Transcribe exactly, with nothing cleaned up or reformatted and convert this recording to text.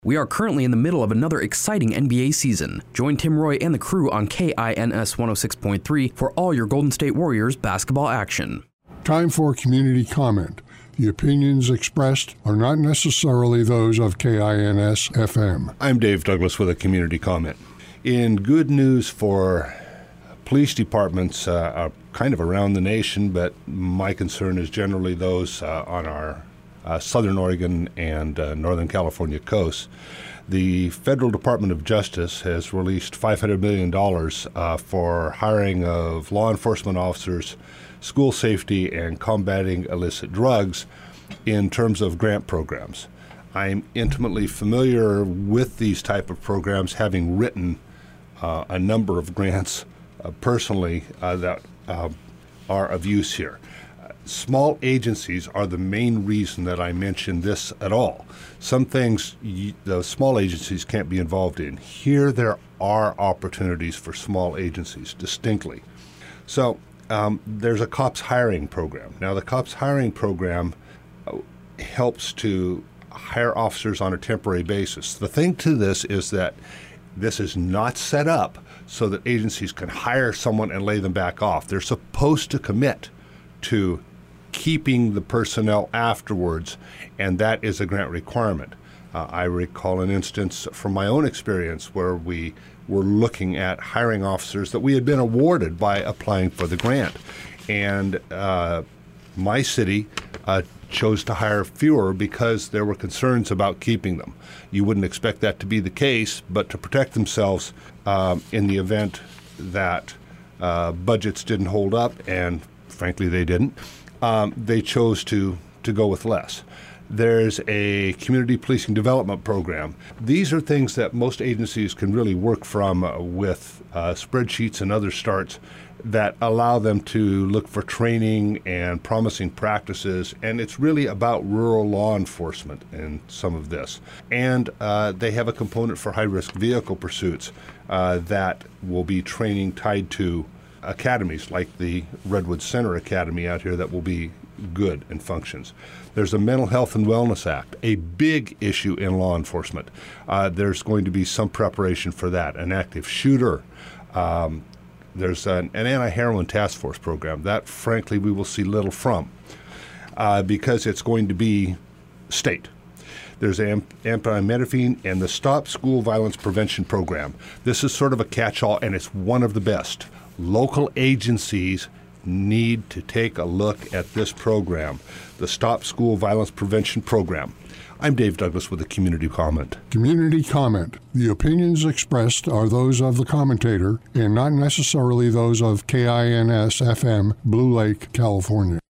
We are currently in the middle of another exciting N B A season. Join Tim Roy and the crew on K I N S one oh six point three for all your Golden State Warriors basketball action. Time for community comment. The opinions expressed are not necessarily those of K I N S F M. I'm Dave Douglas with a community comment. In good news for police departments uh, are kind of around the nation, but my concern is generally those uh, on our uh, Southern Oregon and uh, Northern California coasts. The Federal Department of Justice has released five hundred million dollars uh, for hiring of law enforcement officers, school safety, and combating illicit drugs in terms of grant programs. I'm intimately familiar with these type of programs, having written uh, a number of grants uh, personally uh, that uh, are of use here. Uh, small agencies are the main reason that I mention this at all. Some things y- the small agencies can't be involved in. Here there are opportunities for small agencies, distinctly. So um, there's a COPS hiring program. Now the COPS hiring program uh, helps to hire officers on a temporary basis. The thing to this is that this is not set up so that agencies can hire someone and lay them back off. They're supposed to commit to keeping the personnel afterwards, and that is a grant requirement. Uh, I recall an instance from my own experience where we were looking at hiring officers that we had been awarded by applying for the grant. And uh, my city uh, chose to hire fewer because there were concerns about keeping them. You wouldn't expect that to be the case, but to protect themselves um, in the event that uh, budgets didn't hold up, and frankly they didn't, um, they chose to, to go with less. There's a community policing development program. These are things that most agencies can really work from uh, with uh, spreadsheets and other starts that allow them to look for training and promising practices, and it's really about rural law enforcement in some of this. And uh, they have a component for high-risk vehicle pursuits uh, that will be training tied to academies like the Redwood Center Academy out here that will be good and functions. There's a Mental Health and Wellness Act, a big issue in law enforcement. Uh, there's going to be some preparation for that. An active shooter. Um, there's an, an anti-heroin task force program. That, frankly, we will see little from uh, because it's going to be state. There's am- anti-methamphetamine and the Stop School Violence Prevention Program. This is sort of a catch-all, and it's one of the best. Local agencies need to take a look at this program, the Stop School Violence Prevention Program. I'm Dave Douglas with a community comment. Community comment. The opinions expressed are those of the commentator and not necessarily those of K I N S F M, Blue Lake, California.